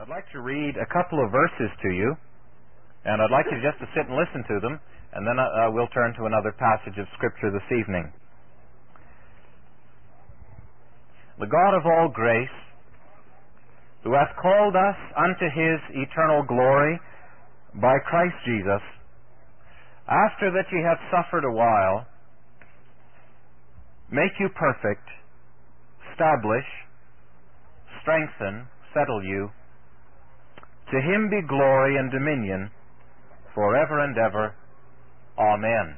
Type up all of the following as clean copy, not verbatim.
I'd like to read a couple of verses to you, and I'd like you just to sit and listen to them, and then we'll turn to another passage of Scripture this evening. The God of all grace, who hath called us unto His eternal glory by Christ Jesus, after that ye have suffered a while, make you perfect, establish, strengthen, settle you. To Him be glory and dominion forever and ever. Amen.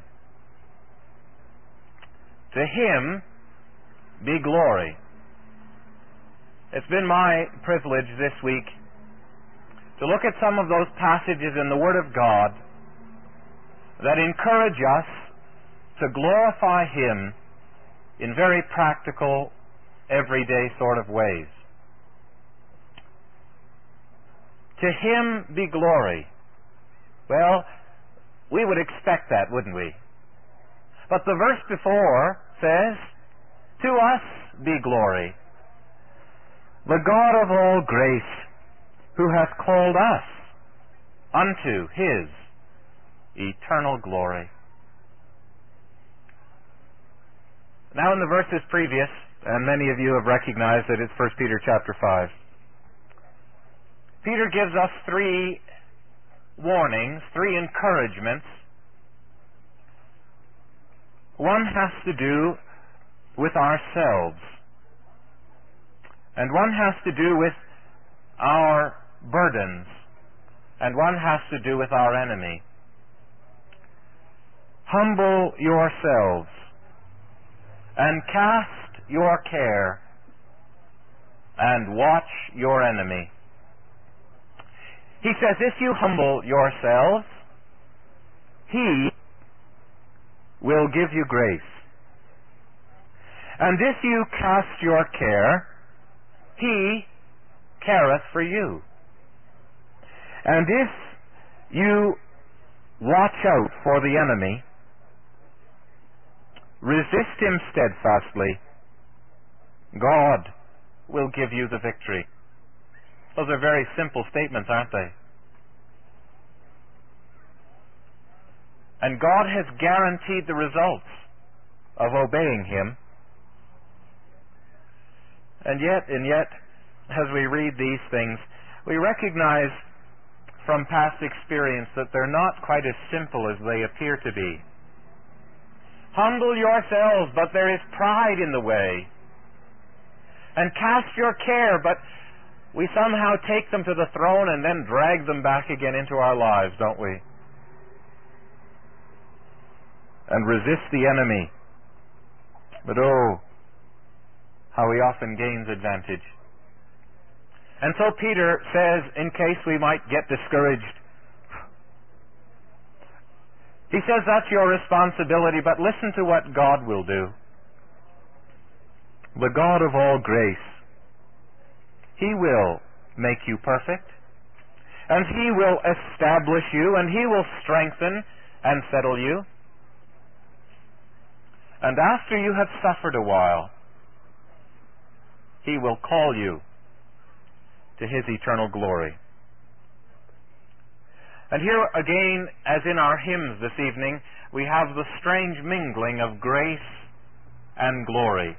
To Him be glory. It's been my privilege this week to look at some of those passages in the Word of God that encourage us to glorify Him in very practical, everyday sort of ways. To Him be glory. Well, we would expect that, wouldn't we? But the verse before says, to us be glory. The God of all grace, who hath called us unto His eternal glory. Now in the verses previous, and many of you have recognized that it's 1 Peter chapter 5, Peter gives us three warnings, three encouragements. One has to do with ourselves, and one has to do with our burdens, and one has to do with our enemy. Humble yourselves, and cast your care, and watch your enemy. He says, if you humble yourselves, He will give you grace. And if you cast your care, He careth for you. And if you watch out for the enemy, resist him steadfastly, God will give you the victory. Those are very simple statements, aren't they? And God has guaranteed the results of obeying Him. And yet, as we read these things, we recognize from past experience that they're not quite as simple as they appear to be. Humble yourselves, but there is pride in the way. And cast your care, but we somehow take them to the throne and then drag them back again into our lives, don't we? And resist the enemy. But oh, how he often gains advantage. And so Peter says, in case we might get discouraged, he says that's your responsibility, but listen to what God will do. The God of all grace, He will make you perfect, and He will establish you, and He will strengthen and settle you. And after you have suffered a while, He will call you to His eternal glory. And here again, as in our hymns this evening, we have the strange mingling of grace and glory.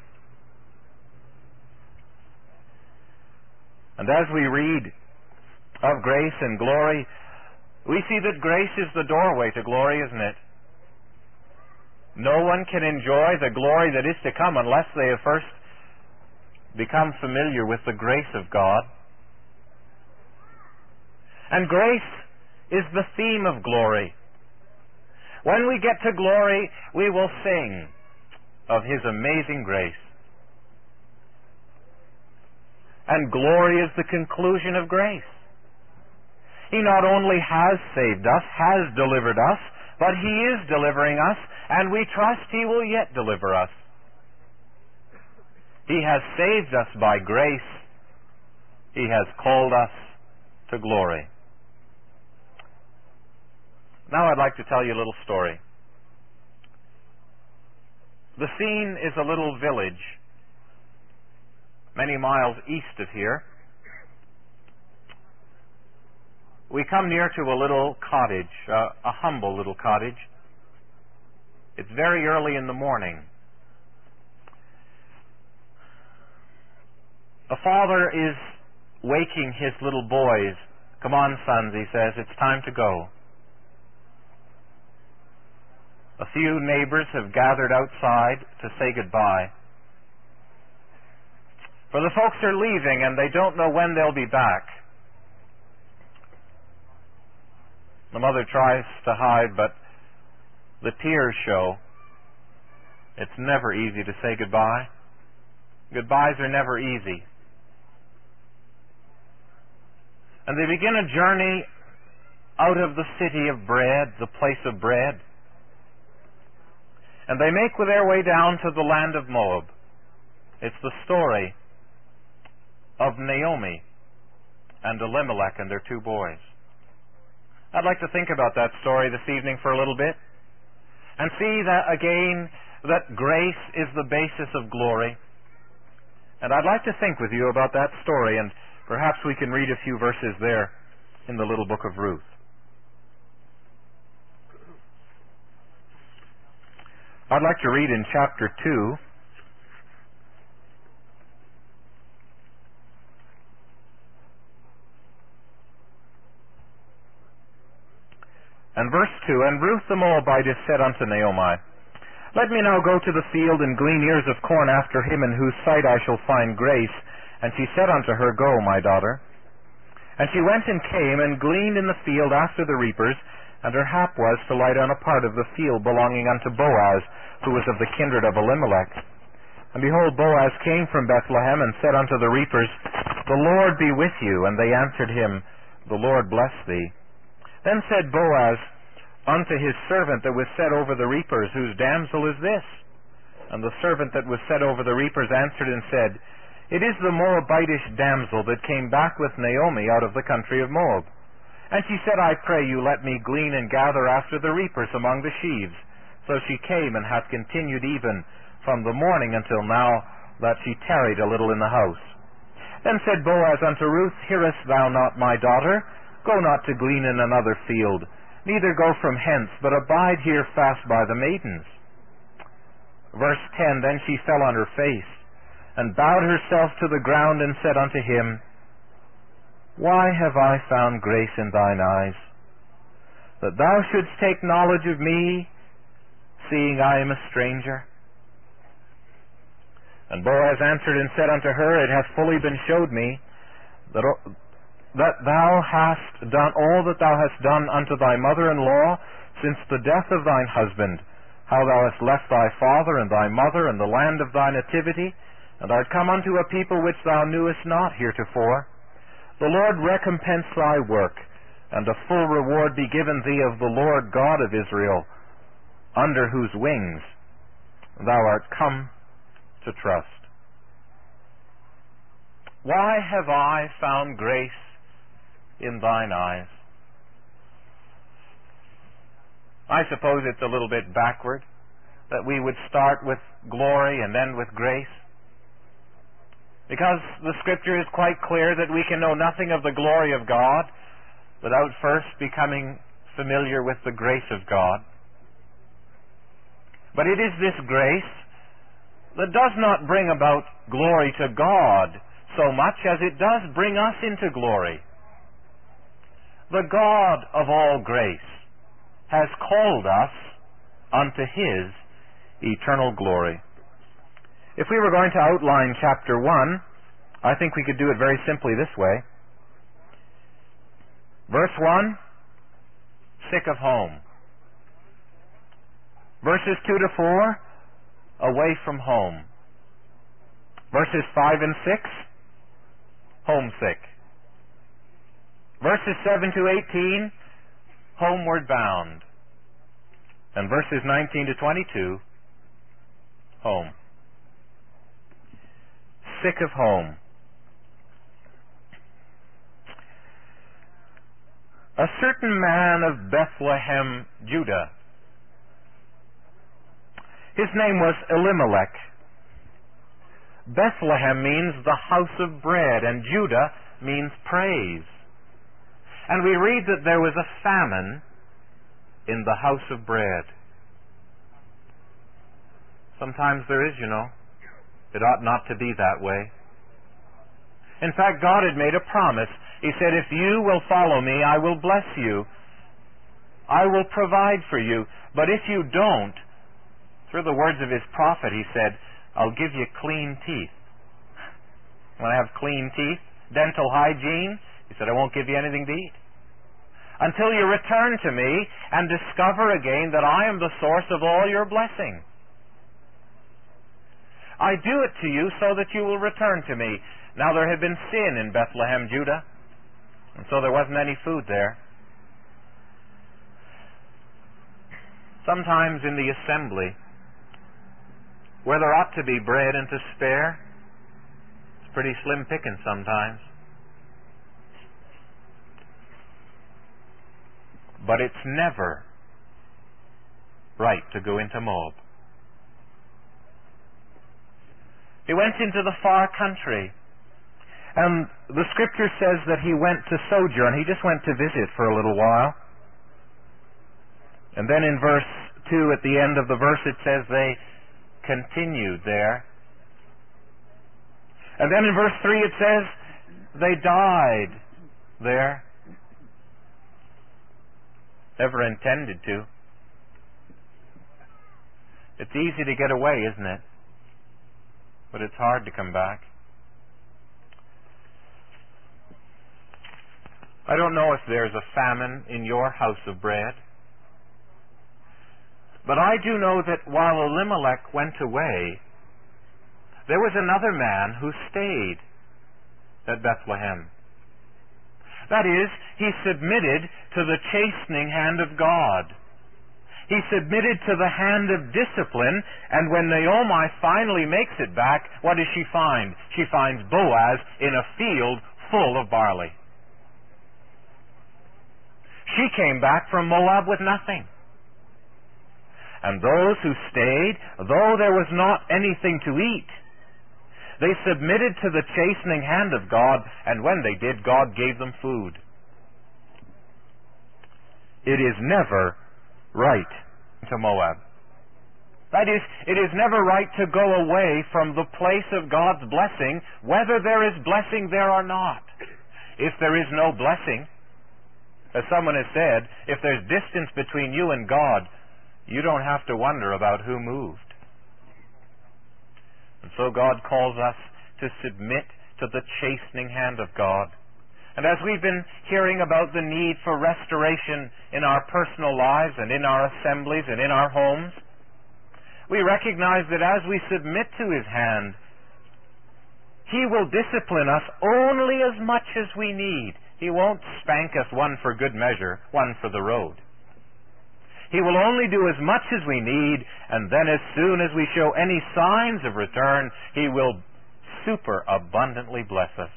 And as we read of grace and glory, we see that grace is the doorway to glory, isn't it? No one can enjoy the glory that is to come unless they have first become familiar with the grace of God. And grace is the theme of glory. When we get to glory, we will sing of His amazing grace. And glory is the conclusion of grace. He not only has saved us, has delivered us, but He is delivering us, and we trust He will yet deliver us. He has saved us by grace. He has called us to glory. Now I'd like to tell you a little story. The scene is a little village many miles east of here. we come near to a little cottage, a humble little cottage. It's very early in the morning. A father is waking his little boys. "Come on, sons," he says, "it's time to go." A few neighbors have gathered outside to say goodbye. For the folks are leaving and they don't know when they'll be back. The mother tries to hide, but the tears show. It's never easy to say goodbye. Goodbyes are never easy. And they begin a journey out of the city of bread, the place of bread. And they make their way down to the land of Moab. It's the story of Naomi and Elimelech and their two boys. I'd like to think about that story this evening for a little bit and see that again, that grace is the basis of glory. And I'd like to think with you about that story, and perhaps we can read a few verses there in the little book of Ruth. I'd like to read in chapter 2. And verse 2, "And Ruth the Moabitess said unto Naomi, Let me now go to the field and glean ears of corn after him in whose sight I shall find grace. And she said unto her, Go, my daughter. And she went and came and gleaned in the field after the reapers, and her hap was to lie down a part of the field belonging unto Boaz, who was of the kindred of Elimelech. And behold, Boaz came from Bethlehem, and said unto the reapers, The Lord be with you. And they answered him, The Lord bless thee. Then said Boaz unto his servant that was set over the reapers, Whose damsel is this? And the servant that was set over the reapers answered and said, It is the Moabitish damsel that came back with Naomi out of the country of Moab. And she said, I pray you, let me glean and gather after the reapers among the sheaves. So she came, and hath continued even from the morning until now, that she tarried a little in the house. Then said Boaz unto Ruth, Hearest thou not, my daughter? Go not to glean in another field, neither go from hence, but abide here fast by the maidens. Verse 10, Then she fell on her face, and bowed herself to the ground, and said unto him, Why have I found grace in thine eyes, that thou shouldst take knowledge of me, seeing I am a stranger? And Boaz answered and said unto her, It hath fully been showed me, that thou hast done all that thou hast done unto thy mother-in-law since the death of thine husband, how thou hast left thy father and thy mother and the land of thy nativity, and art come unto a people which thou knewest not heretofore. The Lord recompense thy work, and a full reward be given thee of the Lord God of Israel, under whose wings thou art come to trust. Why have I found grace in thine eyes? I suppose it's a little bit backward that we would start with glory and end with grace, because the Scripture is quite clear that we can know nothing of the glory of God without first becoming familiar with the grace of God. But it is this grace that does not bring about glory to God so much as it does bring us into glory. The God of all grace has called us unto His eternal glory. If we were going to outline chapter 1, I think we could do it very simply this way. Verse 1, sick of home. Verses 2 to 4, away from home. Verses 5 and 6, homesick. Verses 7 to 18, homeward bound. And verses 19 to 22, home. Sick of home. A certain man of Bethlehem, Judah. His name was Elimelech. Bethlehem means the house of bread, and Judah means praise. And we read that there was a famine in the house of bread. Sometimes there is, you know. It ought not to be that way. In fact, God had made a promise. He said, if you will follow me, I will bless you. I will provide for you. But if you don't, through the words of His prophet, He said, I'll give you clean teeth. When I have clean teeth, dental hygiene, He said, I won't give you anything to eat. Until you return to me and discover again that I am the source of all your blessing. I do it to you so that you will return to me. Now there had been sin in Bethlehem, Judah, and so there wasn't any food there. Sometimes in the assembly, where there ought to be bread and to spare, it's pretty slim picking sometimes. But it's never right to go into Moab. He went into the far country. And the Scripture says that he went to sojourn. He just went to visit for a little while. And then in verse 2, at the end of the verse, it says they continued there. And then in verse 3 it says they died there. Never intended to. It's easy to get away, isn't it? But it's hard to come back. I don't know if there's a famine in your house of bread, but I do know that while Elimelech went away, there was another man who stayed at Bethlehem. That is, he submitted to the chastening hand of God. He submitted to the hand of discipline, and when Naomi finally makes it back, what does she find? She finds Boaz in a field full of barley. She came back from Moab with nothing. And those who stayed, though there was not anything to eat, they submitted to the chastening hand of God, and when they did, God gave them food. It is never right to Moab. That is, it is never right to go away from the place of God's blessing, whether there is blessing there or not. If there is no blessing, as someone has said, if there's distance between you and God, you don't have to wonder about who moved. And so God calls us to submit to the chastening hand of God. And as we've been hearing about the need for restoration in our personal lives and in our assemblies and in our homes, we recognize that as we submit to His hand, He will discipline us only as much as we need. He won't spank us one for good measure, one for the road. He will only do as much as we need, and then as soon as we show any signs of return, He will super abundantly bless us.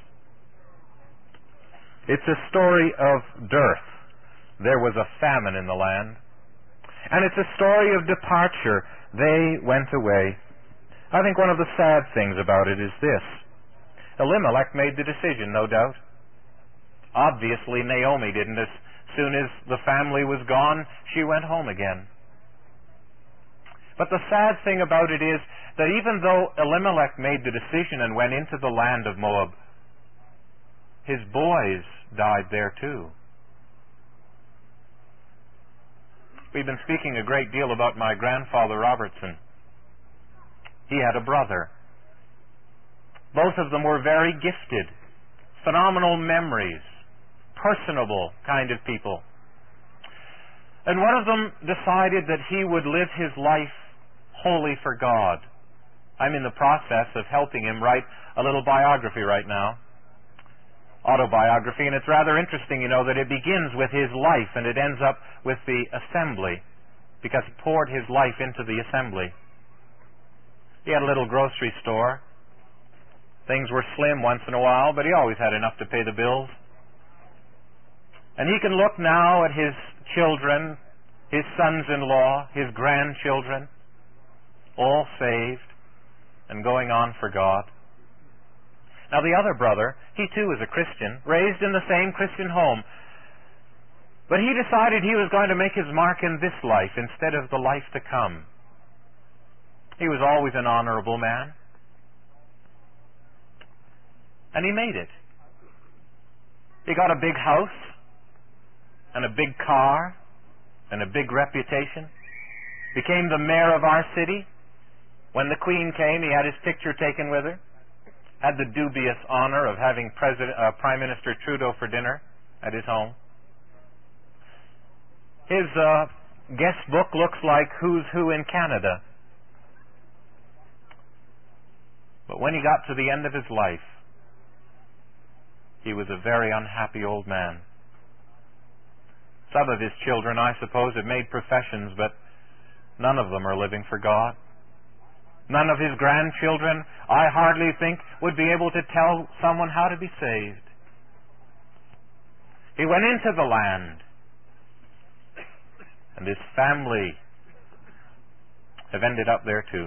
It's a story of dearth. There was a famine in the land. And it's a story of departure. They went away. I think one of the sad things about it is this. Elimelech made the decision, no doubt. Obviously, Naomi didn't. As soon as the family was gone, she went home again. But the sad thing about it is that even though Elimelech made the decision and went into the land of Moab, his boys died there too. We've been speaking a great deal about my grandfather Robertson. He had a brother. Both of them were very gifted, phenomenal memories, personable kind of people. And one of them decided that he would live his life wholly for God. I'm in the process of helping him write a little biography right now. Autobiography, and it's rather interesting, you know, that it begins with his life and it ends up with the assembly, because he poured his life into the assembly. He had a little grocery store. Things were slim once in a while, but he always had enough to pay the bills. And he can look now at his children, his sons-in-law, his grandchildren, all saved and going on for God. Now the other brother, he too is a Christian, raised in the same Christian home. But he decided he was going to make his mark in this life instead of the life to come. He was always an honorable man. And he made it. He got a big house, and a big car, and a big reputation. Became the mayor of our city. When the Queen came, he had his picture taken with her. Had the dubious honor of having Prime Minister Trudeau for dinner at his home. His guest book looks like Who's Who in Canada. But when he got to the end of his life, he was a very unhappy old man. Some of his children, I suppose, have made professions, but none of them are living for God. None of his grandchildren, I hardly think, would be able to tell someone how to be saved. He went into the land, and his family have ended up there too.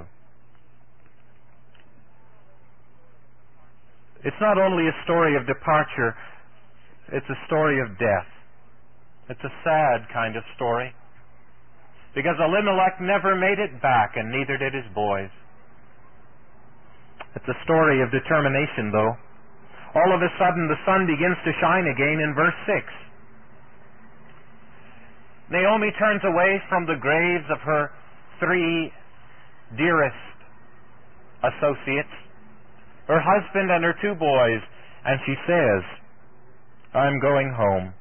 It's not only a story of departure, it's a story of death. It's a sad kind of story, because Elimelech never made it back, and neither did his boys. It's a story of determination, though. All of a sudden, the sun begins to shine again in verse 6. Naomi turns away from the graves of her 3 dearest associates, her husband and her 2 boys, and she says, I'm going home.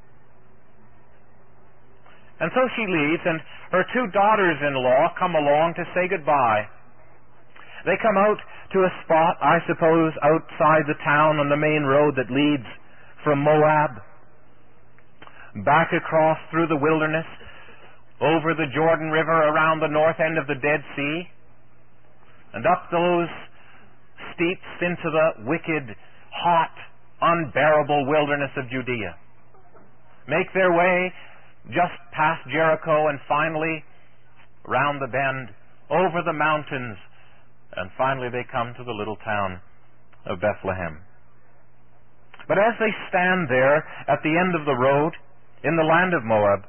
And so she leaves, and her 2 daughters-in-law come along to say goodbye. They come out to a spot, I suppose, outside the town on the main road that leads from Moab, back across through the wilderness, over the Jordan River, around the north end of the Dead Sea, and up those steeps into the wicked, hot, unbearable wilderness of Judea. Make their way just past Jericho, and finally round the bend, over the mountains, and finally they come to the little town of Bethlehem. But as they stand there at the end of the road in the land of Moab,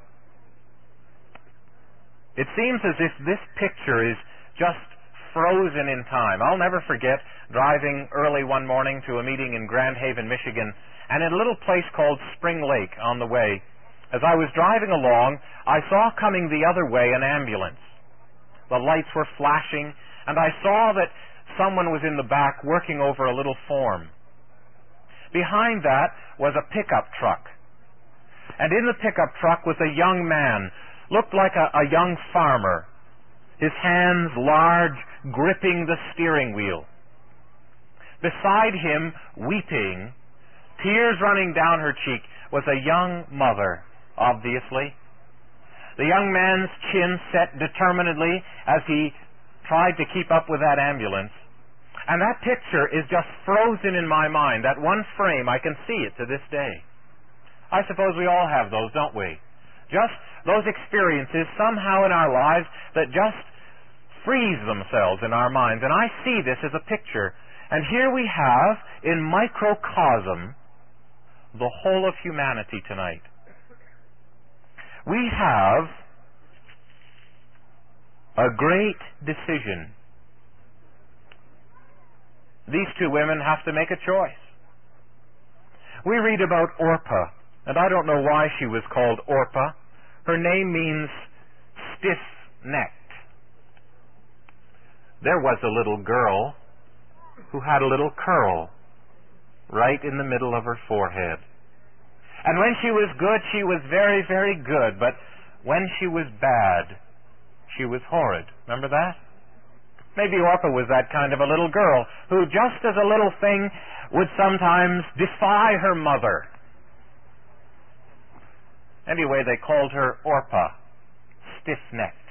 it seems as if this picture is just frozen in time. I'll never forget driving early one morning to a meeting in Grand Haven, Michigan, and in a little place called Spring Lake on the way. As I was driving along, I saw coming the other way an ambulance. The lights were flashing, and I saw that someone was in the back working over a little form. Behind that was a pickup truck. And in the pickup truck was a young man, looked like a young farmer, his hands large, gripping the steering wheel. Beside him, weeping, tears running down her cheek, was a young mother, obviously. The young man's chin set determinedly as he tried to keep up with that ambulance. And that picture is just frozen in my mind. That one frame, I can see it to this day. I suppose we all have those, don't we? Just those experiences somehow in our lives that just freeze themselves in our minds. And I see this as a picture. And here we have, in microcosm, the whole of humanity tonight. We have a great decision. These 2 women have to make a choice. We read about Orpah, and I don't know why she was called Orpah. Her name means stiff-necked. There was a little girl who had a little curl right in the middle of her forehead. And when she was good, she was very, very good. But when she was bad, she was horrid. Remember that? Maybe Orpah was that kind of a little girl who, just as a little thing, would sometimes defy her mother. Anyway, they called her Orpah, stiff-necked.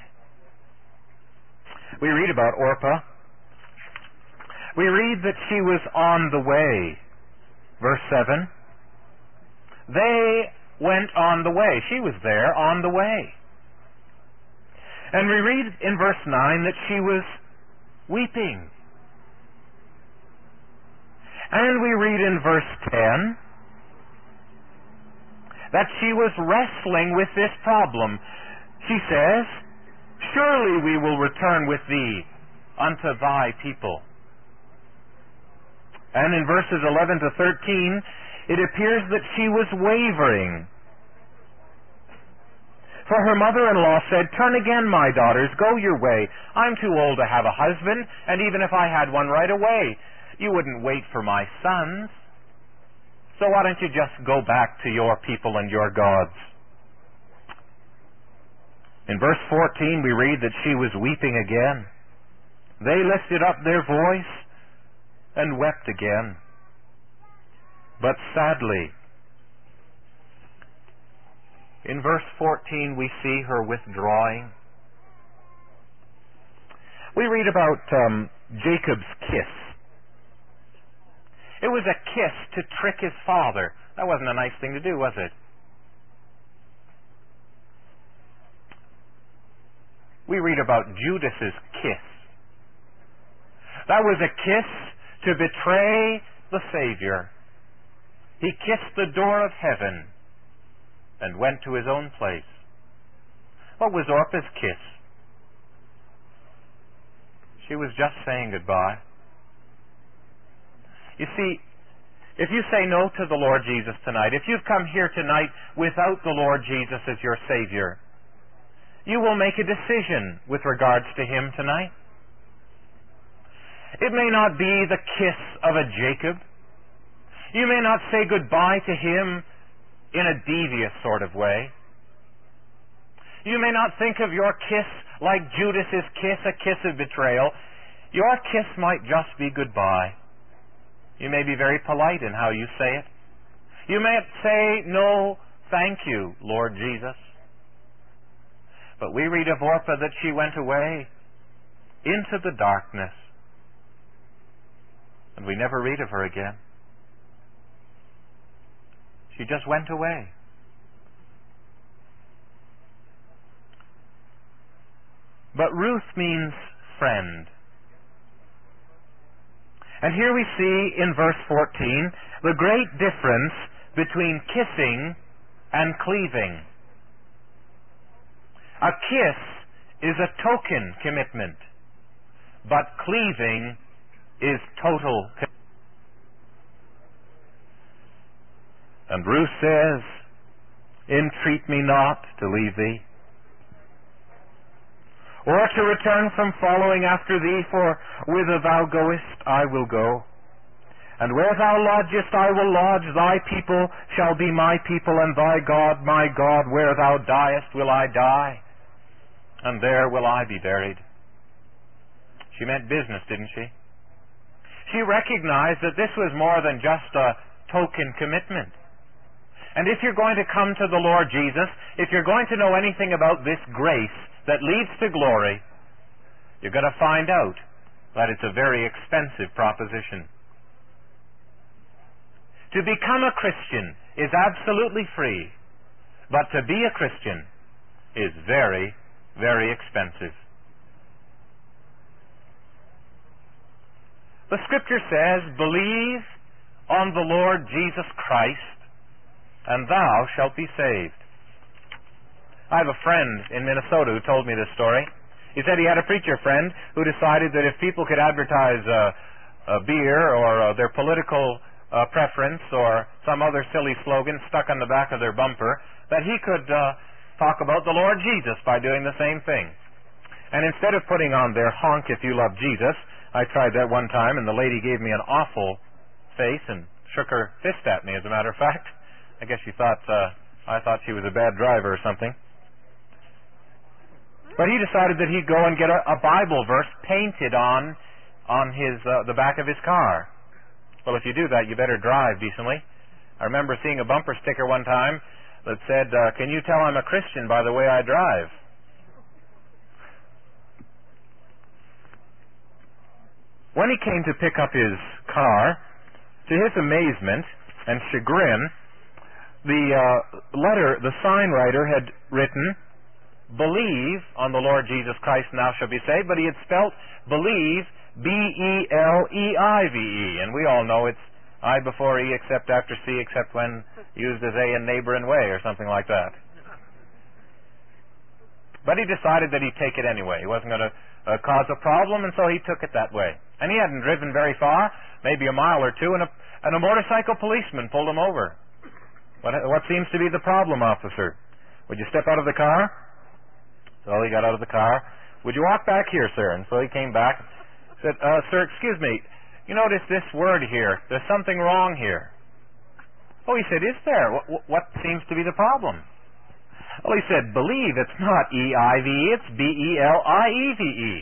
We read about Orpah. We read that she was on the way. Verse 7. They went on the way. She was there on the way. And we read in verse 9 that she was weeping. And we read in verse 10 that she was wrestling with this problem. She says, "Surely we will return with thee unto thy people." And in verses 11 to 13, it appears that she was wavering. For her mother-in-law said, "Turn again, my daughters, go your way. I'm too old to have a husband, and even if I had one right away, you wouldn't wait for my sons. So why don't you just go back to your people and your gods?" In verse 14 we read that she was weeping again. They lifted up their voice and wept again. But sadly, in verse 14 we see her withdrawing. We read about Jacob's kiss. It was a kiss to trick his father. That wasn't a nice thing to do, was it? We read about Judas's kiss. That was a kiss to betray the Savior. He kissed the door of heaven and went to his own place. What was Orpah's kiss? She was just saying goodbye. You see, if you say no to the Lord Jesus tonight, if you've come here tonight without the Lord Jesus as your Savior, you will make a decision with regards to Him tonight. It may not be the kiss of a Jacob. You may not say goodbye to Him in a devious sort of way. You may not think of your kiss like Judas's kiss, a kiss of betrayal. Your kiss might just be goodbye. You may be very polite in how you say it. You may say, "No, thank you, Lord Jesus." But we read of Orpah that she went away into the darkness, and we never read of her again. She just went away. But Ruth means friend. And here we see in verse 14 the great difference between kissing and cleaving. A kiss is a token commitment, but cleaving is total commitment. And Ruth says, "Entreat me not to leave thee, or to return from following after thee, for whither thou goest I will go, and where thou lodgest I will lodge. Thy people shall be my people, and thy God my God. Where thou diest will I die, and there will I be buried." She meant business, didn't she? She recognized that this was more than just a token commitment. And if you're going to come to the Lord Jesus, if you're going to know anything about this grace that leads to glory, you're going to find out that it's a very expensive proposition. To become a Christian is absolutely free, but to be a Christian is very, very expensive. The Scripture says, "Believe on the Lord Jesus Christ, and thou shalt be saved." I have a friend in Minnesota who told me this story. He said he had a preacher friend who decided that if people could advertise a beer or their political preference or some other silly slogan stuck on the back of their bumper, that he could talk about the Lord Jesus by doing the same thing. And instead of putting on their "honk if you love Jesus," I tried that one time, and the lady gave me an awful face and shook her fist at me, as a matter of fact. I guess she thought I thought she was a bad driver or something. But he decided that he'd go and get a Bible verse painted on his the back of his car. Well, if you do that, you better drive decently. I remember seeing a bumper sticker one time that said, "Can you tell I'm a Christian by the way I drive?" When he came to pick up his car, to his amazement and chagrin, the sign writer had written, "Believe on the Lord Jesus Christ and thou shalt be saved," but he had spelt believe, B-E-L-E-I-V-E, and we all know it's I before E except after C except when used as a neighbor and way or something like that. But he decided that he'd take it anyway. He wasn't going to cause a problem, and so he took it that way. And he hadn't driven very far, maybe a mile or two, and a motorcycle policeman pulled him over. What seems to be the problem, officer? Would you step out of the car? So he got out of the car. Would you walk back here, sir? And so he came back. Said, sir, excuse me. You notice this word here. There's something wrong here. Oh, he said, is there? What seems to be the problem? Well, he said, believe. It's not E-I-V-E. It's B-E-L-I-E-V-E.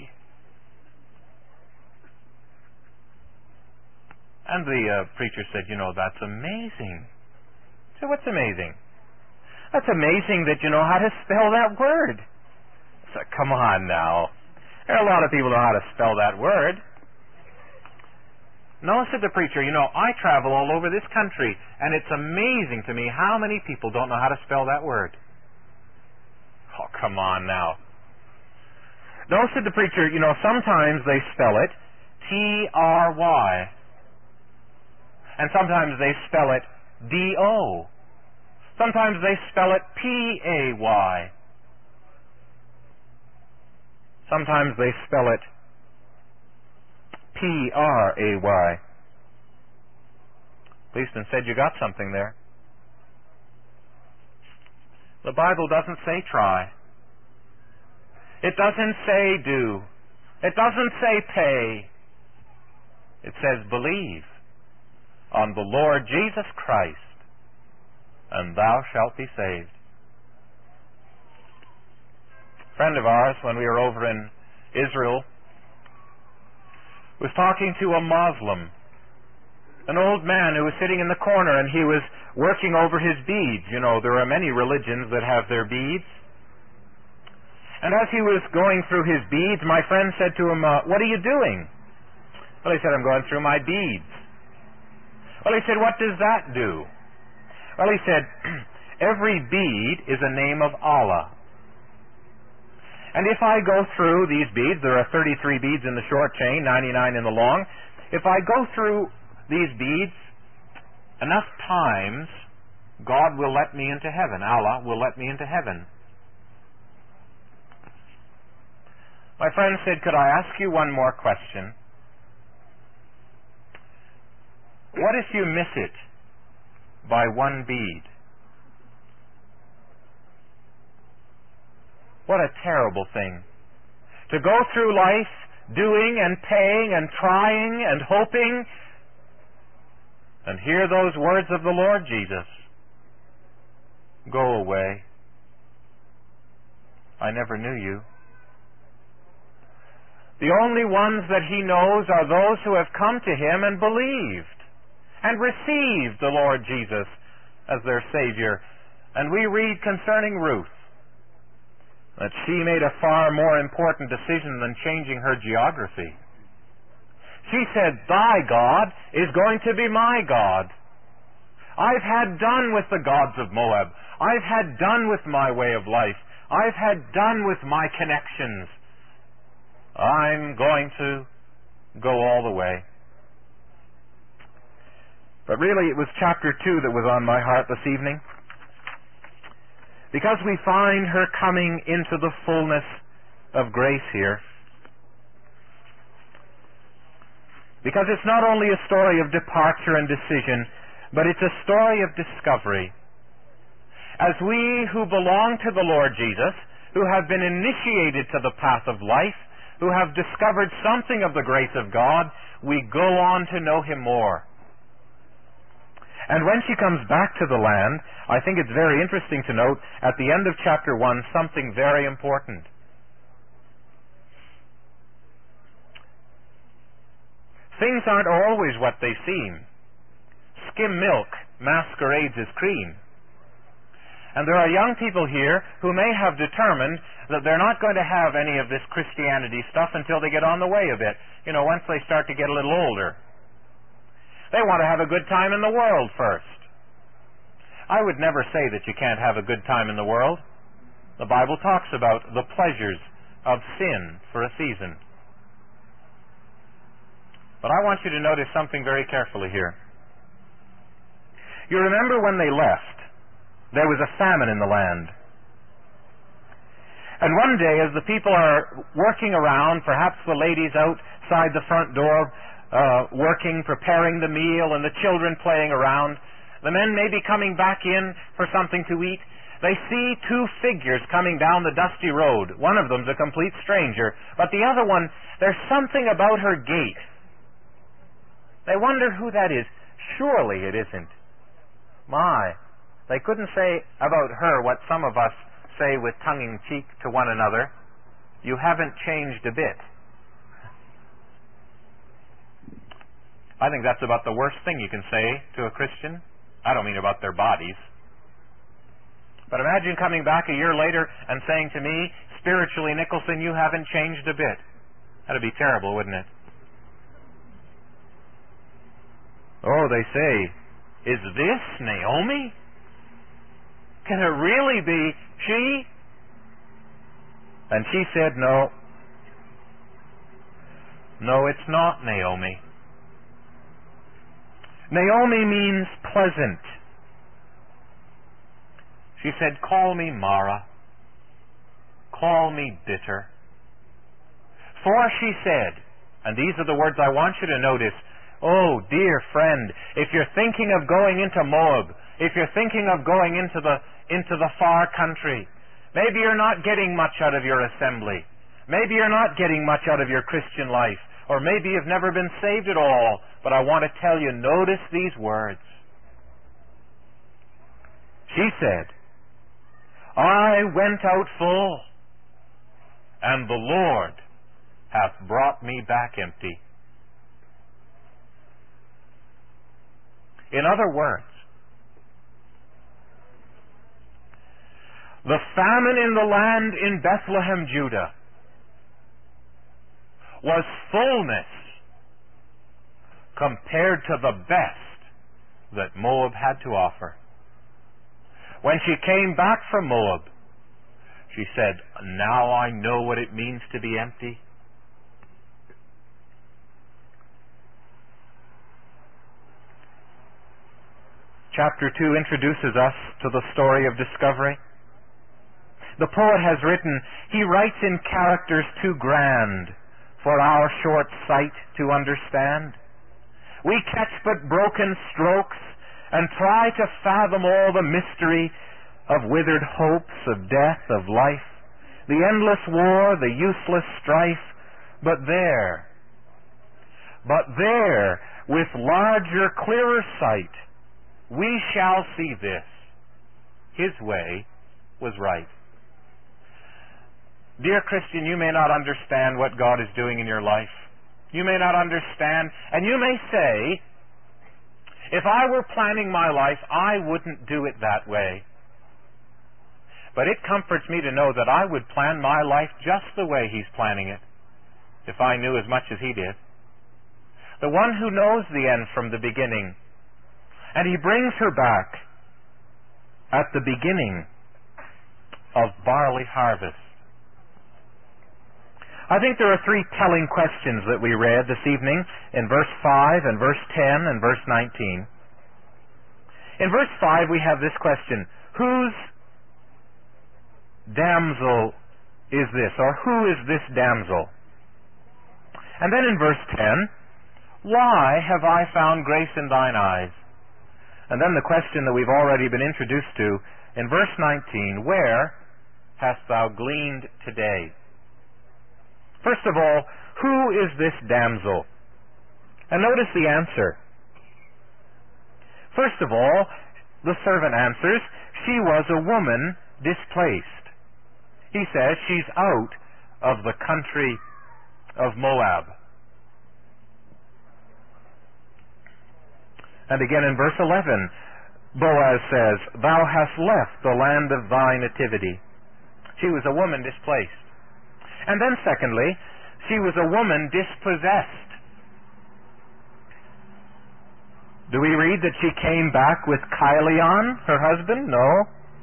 And the preacher said, that's amazing. So what's amazing? That's amazing that you know how to spell that word. So come on now. There are a lot of people who know how to spell that word. No, said the preacher, I travel all over this country, and it's amazing to me how many people don't know how to spell that word. Oh, come on now. No, said the preacher, sometimes they spell it T-R-Y. And sometimes they spell it D-O. Sometimes they spell it P-A-Y. Sometimes they spell it P-R-A-Y. Policeman said, you got something there. The Bible doesn't say try. It doesn't say do. It doesn't say pay. It says believe on the Lord Jesus Christ, and thou shalt be saved. A friend of ours, when we were over in Israel, was talking to a Muslim, an old man who was sitting in the corner, and he was working over his beads. There are many religions that have their beads. And as he was going through his beads, my friend said to him, what are you doing? Well, he said, I'm going through my beads. Well, he said, what does that do? Well, he said, every bead is a name of Allah. And if I go through these beads, there are 33 beads in the short chain, 99 in the long. If I go through these beads enough times, God will let me into heaven. Allah will let me into heaven. My friend said, could I ask you one more question? What if you miss it by one bead? What a terrible thing. To go through life doing and paying and trying and hoping and hear those words of the Lord Jesus. Go away. I never knew you. The only ones that He knows are those who have come to Him and believed and received the Lord Jesus as their Savior. And we read concerning Ruth that she made a far more important decision than changing her geography. She said, thy God is going to be my God. I've had done with the gods of Moab. I've had done with my way of life. I've had done with my connections. I'm going to go all the way. But really it was chapter 2 that was on my heart this evening, because we find her coming into the fullness of grace here. Because it's not only a story of departure and decision, but it's a story of discovery. As we who belong to the Lord Jesus, who have been initiated to the path of life, who have discovered something of the grace of God, we go on to know Him more. And when she comes back to the land, I think it's very interesting to note at the end of chapter 1 something very important. Things aren't always what they seem. Skim milk masquerades as cream. And there are young people here who may have determined that they're not going to have any of this Christianity stuff until they get on the way a bit. Once they start to get a little older. They want to have a good time in the world first. I would never say that you can't have a good time in the world. The Bible talks about the pleasures of sin for a season. But I want you to notice something very carefully here. You remember when they left, there was a famine in the land. And one day, as the people are working around, perhaps the ladies outside the front door working, preparing the meal, and the children playing around, the men may be coming back in for something to eat. They see two figures coming down the dusty road. One of them's a complete stranger, but the other one, there's something about her gait. They wonder who that is. Surely it isn't. My, they couldn't say about her what some of us say with tongue-in-cheek to one another. You haven't changed a bit. I think that's about the worst thing you can say to a Christian. I don't mean about their bodies. But imagine coming back a year later and saying to me, spiritually, Nicholson, you haven't changed a bit. That'd be terrible, wouldn't it? Oh, they say, is this Naomi? Can it really be she? And she said, no. No, it's not Naomi. Naomi means pleasant. She said, call me Mara. Call me bitter. For she said, and these are the words I want you to notice, oh, dear friend, if you're thinking of going into Moab, if you're thinking of going into the far country, maybe you're not getting much out of your assembly. Maybe you're not getting much out of your Christian life. Or maybe you've never been saved at all. But I want to tell you, notice these words. She said, I went out full, and the Lord hath brought me back empty. In other words, the famine in the land in Bethlehem, Judah, was fullness compared to the best that Moab had to offer. When she came back from Moab, she said, now I know what it means to be empty. Chapter 2 introduces us to the story of discovery. The poet has written, he writes in characters too grand for our short sight to understand. We catch but broken strokes and try to fathom all the mystery of withered hopes, of death, of life, the endless war, the useless strife. But there, with larger, clearer sight, we shall see this. His way was right. Dear Christian, you may not understand what God is doing in your life. You may not understand, and you may say, if I were planning my life, I wouldn't do it that way. But it comforts me to know that I would plan my life just the way He's planning it, if I knew as much as He did. The one who knows the end from the beginning, and He brings her back at the beginning of barley harvest. I think there are three telling questions that we read this evening in verse 5 and verse 10 and verse 19. In verse 5 we have this question, whose damsel is this? Or who is this damsel? And then in verse 10, why have I found grace in thine eyes? And then the question that we've already been introduced to in verse 19, where hast thou gleaned today? First of all, who is this damsel? And notice the answer. First of all, the servant answers, she was a woman displaced. He says she's out of the country of Moab. And again in verse 11, Boaz says, thou hast left the land of thy nativity. She was a woman displaced. And then secondly, she was a woman dispossessed. Do we read that she came back with Chilion, her husband? No.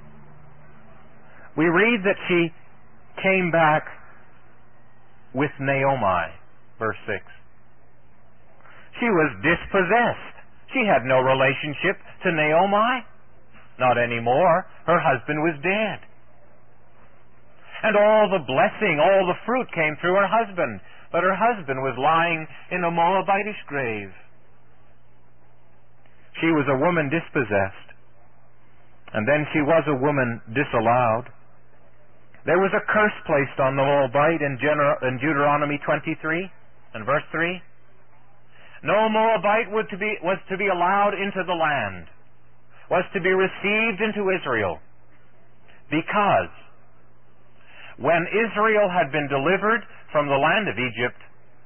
We read that she came back with Naomi, verse 6. She was dispossessed. She had no relationship to Naomi. Not anymore. Her husband was dead. And all the blessing, all the fruit came through her husband. But her husband was lying in a Moabitish grave. She was a woman dispossessed. And then she was a woman disallowed. There was a curse placed on the Moabite in Deuteronomy 23 and verse 3. No Moabite was to be allowed into the land, was to be received into Israel, because when Israel had been delivered from the land of Egypt,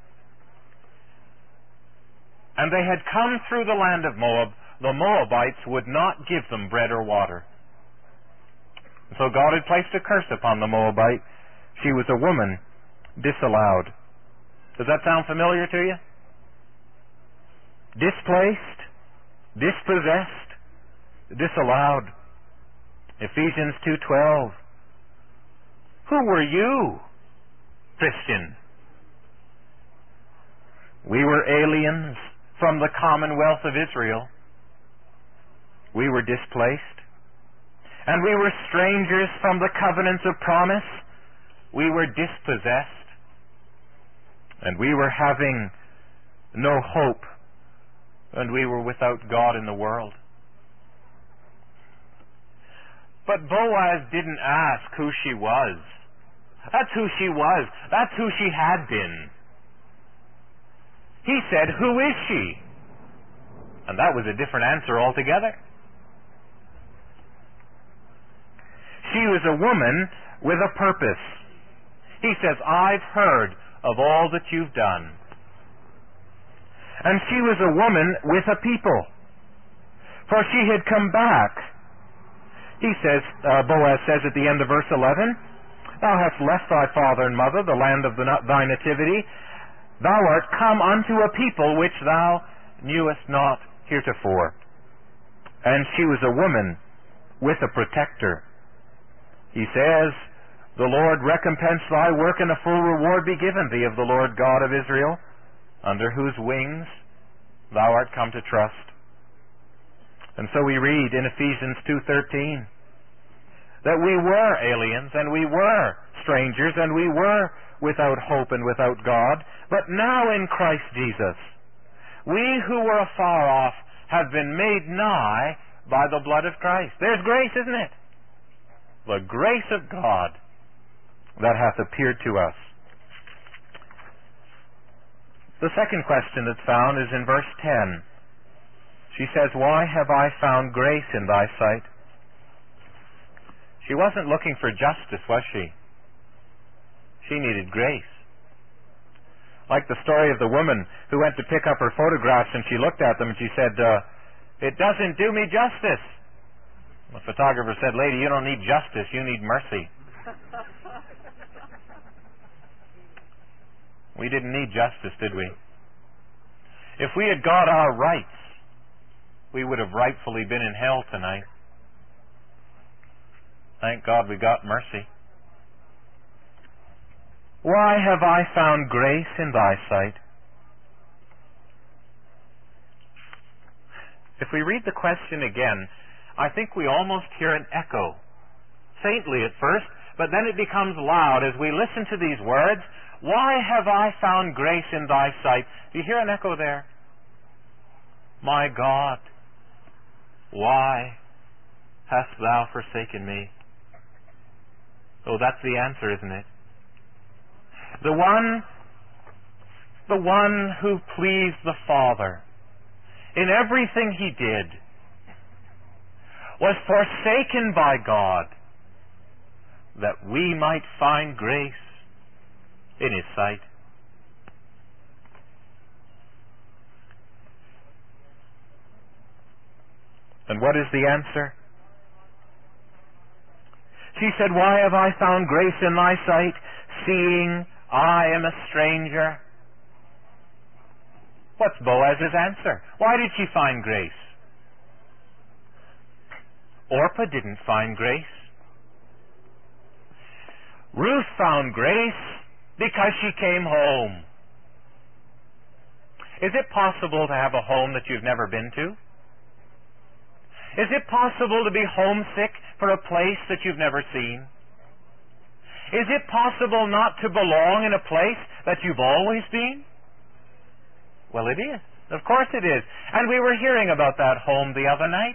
and they had come through the land of Moab, the Moabites would not give them bread or water. So God had placed a curse upon the Moabite. She was a woman disallowed. Does that sound familiar to you? Displaced, dispossessed, disallowed. Ephesians 2:12. Who were you, Christian? We were aliens from the commonwealth of Israel. We were displaced. And we were strangers from the covenants of promise. We were dispossessed. And we were having no hope. And we were without God in the world. But Boaz didn't ask who she was. That's who she was. That's who she had been. He said, "Who is she?" And that was a different answer altogether. She was a woman with a purpose. He says, "I've heard of all that you've done." And she was a woman with a people. For she had come back. He says, Boaz says at the end of verse 11, "Thou hast left thy father and mother, the land of thy nativity. Thou art come unto a people which thou knewest not heretofore." And she was a woman with a protector. He says, "The Lord recompense thy work, and a full reward be given thee of the Lord God of Israel, under whose wings thou art come to trust." And so we read in Ephesians 2:13 that we were aliens, and we were strangers, and we were without hope and without God. But now in Christ Jesus, we who were afar off have been made nigh by the blood of Christ. There's grace, isn't it? The grace of God that hath appeared to us. The second question that's found is in verse 10. She says, "Why have I found grace in thy sight?" She wasn't looking for justice, was she? She needed grace. Like the story of the woman who went to pick up her photographs, and she looked at them and she said, "It doesn't do me justice." The photographer said, "Lady, you don't need justice, you need mercy." We didn't need justice, did we? If we had got our rights, we would have rightfully been in hell tonight. Thank God we got mercy. "Why have I found grace in thy sight?" If we read the question again, I think we almost hear an echo. Faintly at first, but then it becomes loud as we listen to these words. "Why have I found grace in thy sight?" Do you hear an echo there? "My God, why hast thou forsaken me?" Oh, that's the answer, isn't it? The one who pleased the Father in everything he did was forsaken by God that we might find grace in his sight. And what is the answer? She said, "Why have I found grace in thy sight, seeing I am a stranger?" What's Boaz's answer? Why did she find grace? Orpah didn't find grace. Ruth found grace because she came home. Is it possible to have a home that you've never been to? Is it possible to be homesick for a place that you've never seen? Is it possible not to belong in a place that you've always been? Well, it is. Of course it is. And we were hearing about that home the other night.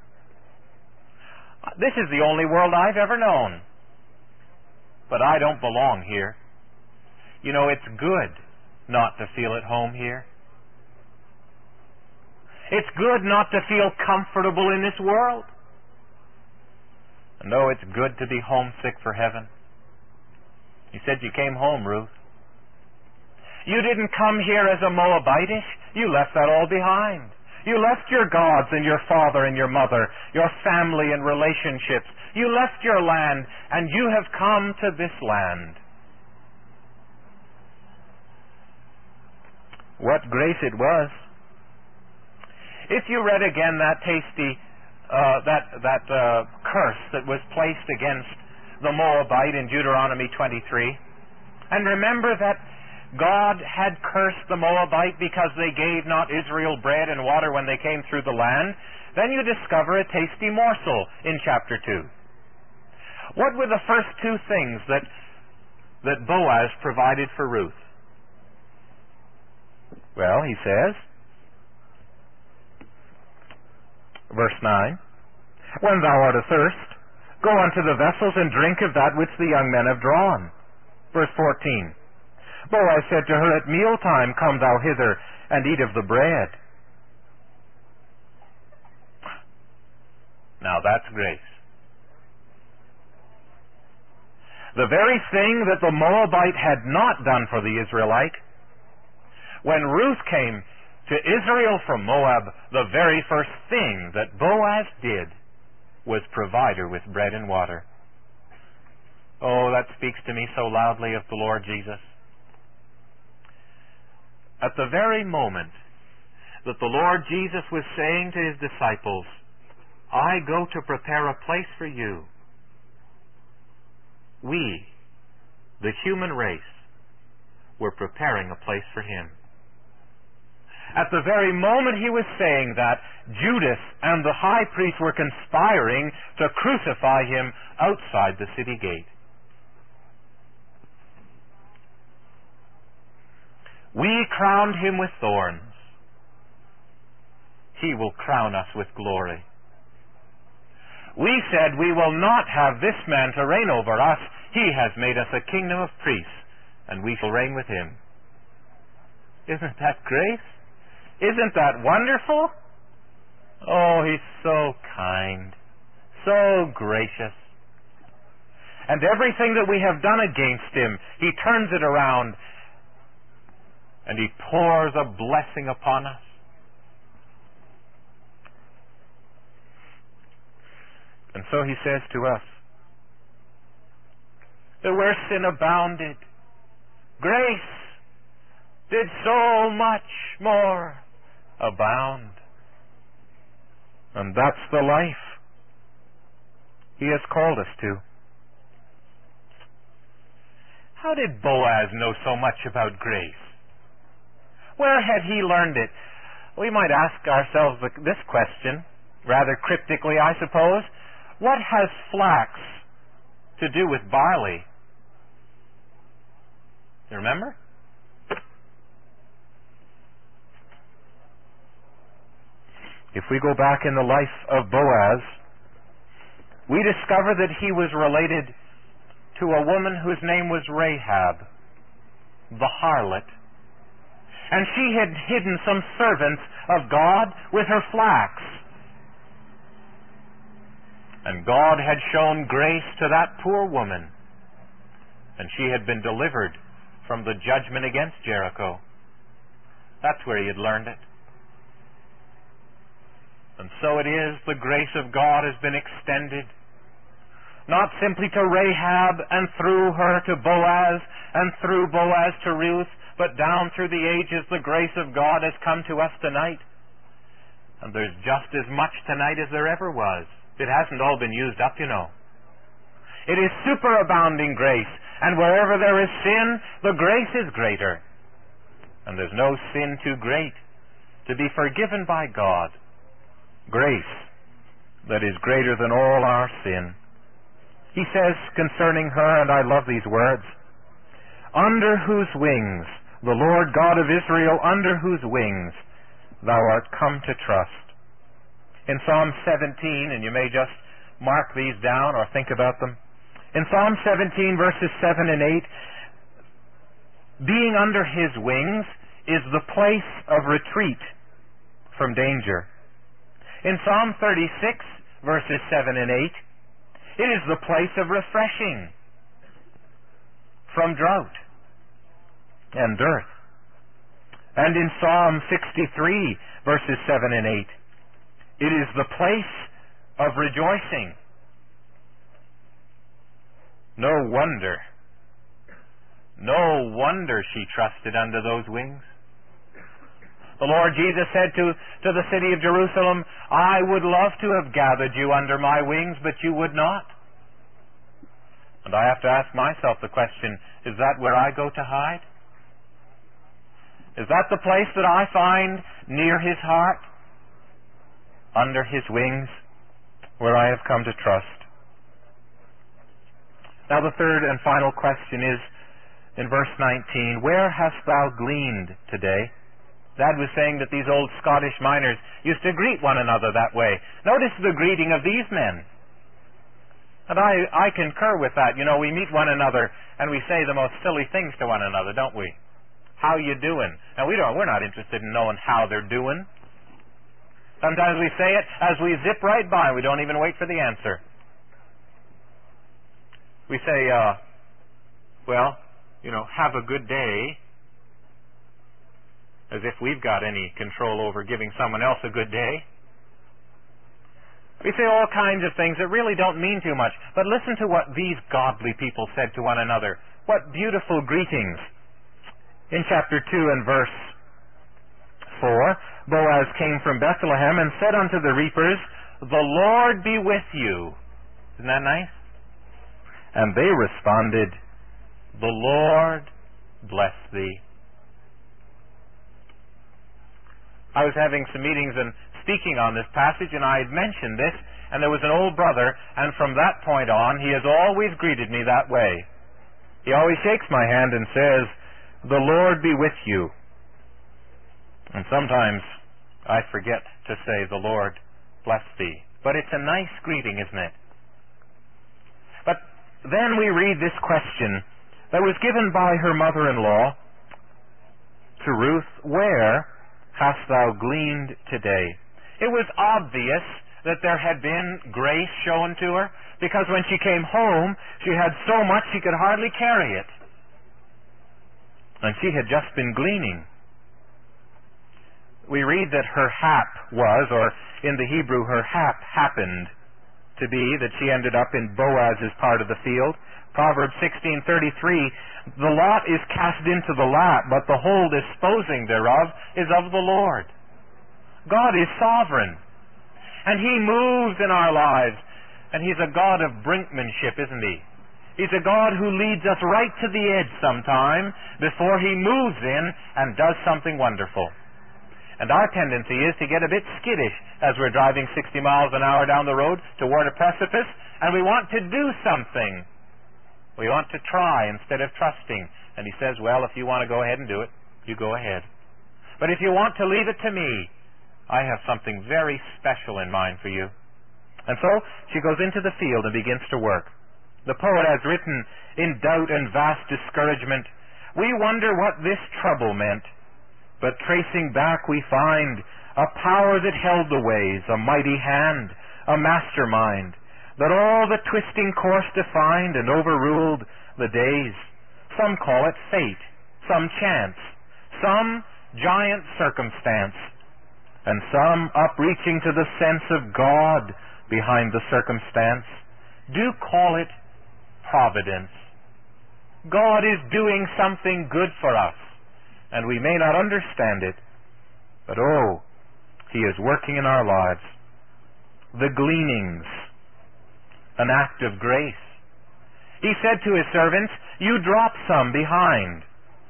This is the only world I've ever known. But I don't belong here. You know, it's good not to feel at home here. It's good not to feel comfortable in this world. No, it's good to be homesick for heaven. You said you came home, Ruth. You didn't come here as a Moabitish. You left that all behind. You left your gods and your father and your mother, your family and relationships. You left your land, and you have come to this land. What grace it was. If you read again that tasty, curse that was placed against the Moabite in Deuteronomy 23, and remember that God had cursed the Moabite because they gave not Israel bread and water when they came through the land, then you discover a tasty morsel in chapter 2. What were the first two things that Boaz provided for Ruth? Well, he says, verse 9, "When thou art athirst, go unto the vessels and drink of that which the young men have drawn." Verse 14, "Boaz said to her, At mealtime come thou hither, and eat of the bread." Now that's grace. The very thing that the Moabite had not done for the Israelite, when Ruth came to Israel from Moab, the very first thing that Boaz did was provide her with bread and water. Oh, that speaks to me so loudly of the Lord Jesus. At the very moment that the Lord Jesus was saying to his disciples, "I go to prepare a place for you," we, the human race, were preparing a place for him. At the very moment he was saying that, Judas and the high priest were conspiring to crucify him outside the city gate. We crowned him with thorns. He will crown us with glory. We said, "We will not have this man to reign over us. He has made us a kingdom of priests, and we shall reign with him." Isn't that grace? Isn't that wonderful? Oh, he's so kind, so gracious. And everything that we have done against him, he turns it around, and he pours a blessing upon us. And so he says to us that where sin abounded, grace did so much more abound. And that's the life he has called us to. How did Boaz know so much about grace? Where had he learned it? We might ask ourselves this question, rather cryptically, I suppose. What has flax to do with barley? You remember? If we go back in the life of Boaz, we discover that he was related to a woman whose name was Rahab, the harlot. And she had hidden some servants of God with her flax. And God had shown grace to that poor woman, and she had been delivered from the judgment against Jericho. That's where he had learned it. And so it is, the grace of God has been extended, not simply to Rahab and through her to Boaz and through Boaz to Ruth, but down through the ages the grace of God has come to us tonight. And there's just as much tonight as there ever was. It hasn't all been used up, you know. It is superabounding grace, and wherever there is sin, the grace is greater. And there's no sin too great to be forgiven by God. Grace that is greater than all our sin. He says concerning her, and I love these words, under whose wings, the Lord God of Israel, under whose wings thou art come to trust. In Psalm 17, and you may just mark these down or think about them. In Psalm 17, verses 7 and 8, being under his wings is the place of retreat from danger. In Psalm 36, verses 7 and 8, it is the place of refreshing from drought and dearth. And in Psalm 63, verses 7 and 8, it is the place of rejoicing. No wonder she trusted under those wings. The Lord Jesus said to the city of Jerusalem, I would love to have gathered you under my wings, but you would not. And I have to ask myself the question, is that where I go to hide? Is that the place that I find near his heart? Under his wings, where I have come to trust. Now the third and final question is, in verse 19, where hast thou gleaned today? Dad was saying that these old Scottish miners used to greet one another that way. Notice the greeting of these men. And I concur with that. You know, we meet one another and we say the most silly things to one another, don't we? How you doing? And we're not interested in knowing how they're doing. Sometimes we say it as we zip right by. We don't even wait for the answer. We say, have a good day, as if we've got any control over giving someone else a good day. We say all kinds of things that really don't mean too much, but listen to what these godly people said to one another. What beautiful greetings. In chapter 2 and verse 4, Boaz came from Bethlehem and said unto the reapers, the Lord be with you. Isn't that nice? And they responded, the Lord bless thee. I was having some meetings and speaking on this passage, and I had mentioned this, and there was an old brother, and from that point on, he has always greeted me that way. He always shakes my hand and says, the Lord be with you. And sometimes I forget to say, the Lord bless thee. But it's a nice greeting, isn't it? But then we read this question that was given by her mother-in-law to Ruth, where hast thou gleaned today? It was obvious that there had been grace shown to her, because when she came home, she had so much she could hardly carry it. And she had just been gleaning. We read that her hap was, or in the Hebrew, her hap happened to be that she ended up in Boaz's part of the field. Proverbs 16:33, the lot is cast into the lap, but the whole disposing thereof is of the Lord. God is sovereign, and He moves in our lives, and He's a God of brinkmanship, isn't He? He's a God who leads us right to the edge sometime before He moves in and does something wonderful. And our tendency is to get a bit skittish as we're driving 60 miles an hour down the road toward a precipice, and we want to do something. We want to try instead of trusting. And He says, well, if you want to go ahead and do it, you go ahead. But if you want to leave it to me, I have something very special in mind for you. And so she goes into the field and begins to work. The poet has written, in doubt and vast discouragement, we wonder what this trouble meant. But tracing back we find a power that held the ways, a mighty hand, a mastermind, that all the twisting course defined and overruled the days. Some call it fate, some chance, some giant circumstance, and some upreaching to the sense of God behind the circumstance. Do call it providence. God is doing something good for us, and we may not understand it, but oh, He is working in our lives. The gleanings, an act of grace. He said to His servants, you drop some behind.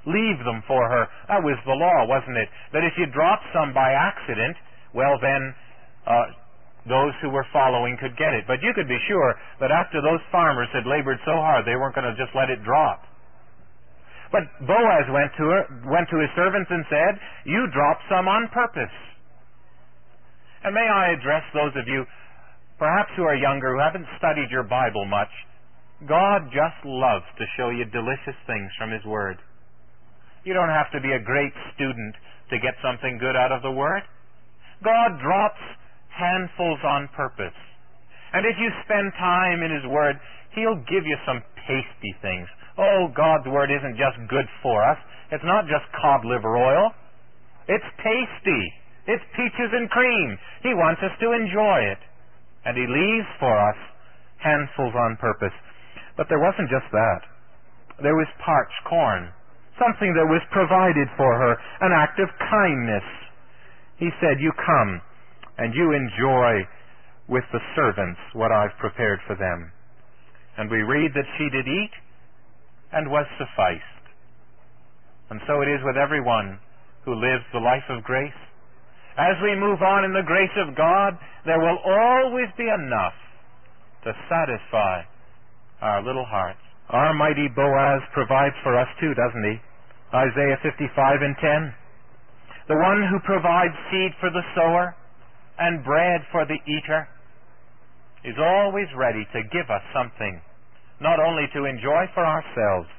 leave them for her. That was the law, wasn't it? That if you dropped some by accident, well then, those who were following could get it. But you could be sure that after those farmers had labored so hard, they weren't going to just let it drop. But Boaz went to his servants and said, "You dropped some on purpose." And may I address those of you, perhaps who are younger, who haven't studied your Bible much. God just loves to show you delicious things from His Word. You don't have to be a great student to get something good out of the Word. God drops handfuls on purpose. And if you spend time in His Word, He'll give you some tasty things. Oh, God's Word isn't just good for us. It's not just cod liver oil. It's tasty. It's peaches and cream. He wants us to enjoy it. And He leaves for us handfuls on purpose. But there wasn't just that. There was parched corn, something that was provided for her, an act of kindness. He said, "You come and you enjoy with the servants what I've prepared for them." And we read that she did eat and was sufficed. And so it is with everyone who lives the life of grace. As we move on in the grace of God, there will always be enough to satisfy our little hearts. Our mighty Boaz provides for us too, doesn't he? Isaiah 55:10. The one who provides seed for the sower and bread for the eater is always ready to give us something, not only to enjoy for ourselves,